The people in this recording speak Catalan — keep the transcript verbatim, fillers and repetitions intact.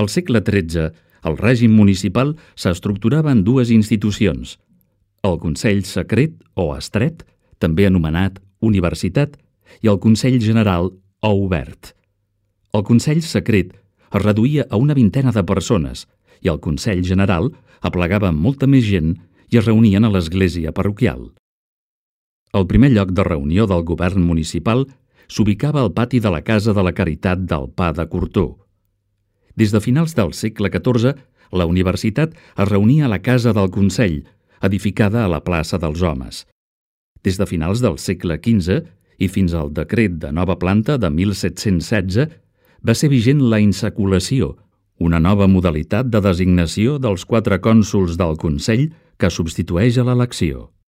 Al segle tretze, el règim municipal s'estructurava en dues institucions: el Consell Secret o Estret, també anomenat Universitat, i el Consell General o Obert. El Consell Secret es reduïa a una vintena de persones i el Consell General aplegava molta més gent i es reunien a l'església parroquial. El primer lloc de reunió del govern municipal s'ubicava al pati de la Casa de la Caritat del Pa de Cortó. Des de finals del segle catorze, la universitat es reunia a la Casa del Consell, edificada a la plaça dels Homes. Des de finals del segle quinze i fins al decret de nova planta de mil set-cents setze, va ser vigent la insaculació, una nova modalitat de designació dels quatre cònsols del Consell que substitueix a l'elecció.